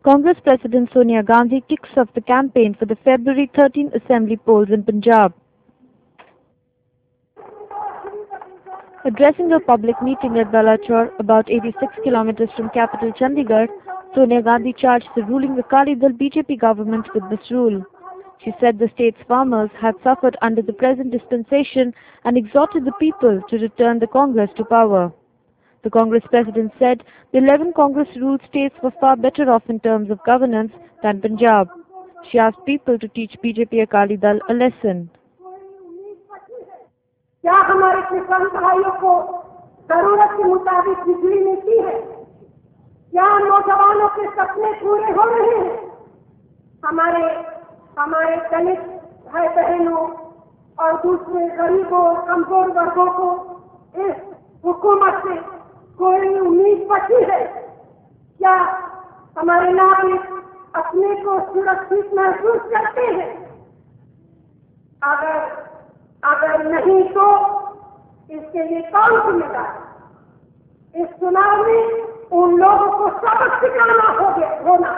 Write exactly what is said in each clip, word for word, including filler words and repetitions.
Congress President Sonia Gandhi kicks off the campaign for the February thirteenth Assembly polls in Punjab. Addressing a public meeting at Balachor, about eighty-six kilometers from capital Chandigarh, Sonia Gandhi charged the ruling Akali Dal B J P government with misrule. She said the state's farmers had suffered under the present dispensation and exhorted the people to return the Congress to power. The Congress president said the eleven Congress-ruled states were far better off in terms of governance than Punjab. She asked people to teach B J P Akali Dal a lesson. क्या हमारे किसान भाइयों को जरूरत के मुताबिक बिजली मिलती है? क्या नौजवानों के सपने पूरे हो रहे हैं? हमारे हमारे दलित भाई बहनों और दूसरे गरीबों कमजोर वर्गों को इस हुकूमत से कोई उम्मीद बची है? क्या हमारे नागरिक अपने को सुरक्षित महसूस करते हैं? अगर अगर नहीं तो इसके लिए कौन जिम्मेदार? इस चुनाव में उन लोगों को सबक सिखाना हो गया होना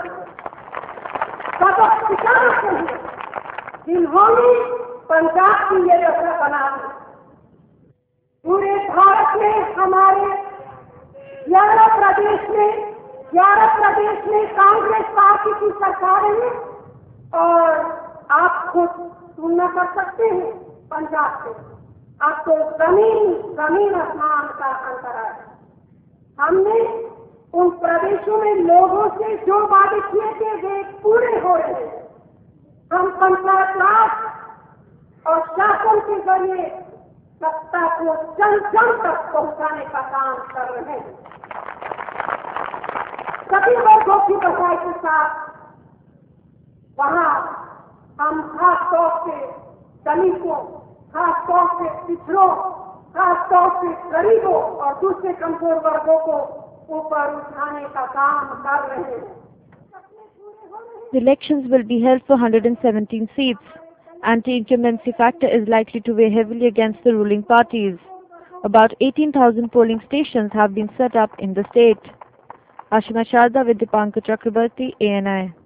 सबक सिखाना चाहिए जिन्होंने पंजाब की ये दशा बना दी। पूरे भारत में हमारे ग्यारह प्रदेश में ग्यारह प्रदेश में कांग्रेस पार्टी की सरकार है और आप खुद तुलना कर सकते हैं पंजाब से। अब तो जमीन जमीन आसमान का अंतर है। हमने उन प्रदेशों में लोगों से जो वादे किए थे वे पूरे हो रहे हैं। हम पंचायत राज और शासन के जरिए सत्ता को जन जन तक पहुंचाने का काम कर रहे हैं। सभी वर्गों की बधाई के साथ वहाँ हम खास तौर से दलितों, खास तौर से पिछड़ों, खास तौर से गरीबों और दूसरे कमजोर वर्गों को ऊपर उठाने का काम कर रहे हैं। The elections will be held for one hundred seventeen seats. Anti-incumbency factor is likely to weigh heavily against the ruling parties. About eighteen thousand polling stations have been set up in the state. Ashima Sharda with Dipankar Chakrabarti, A N I.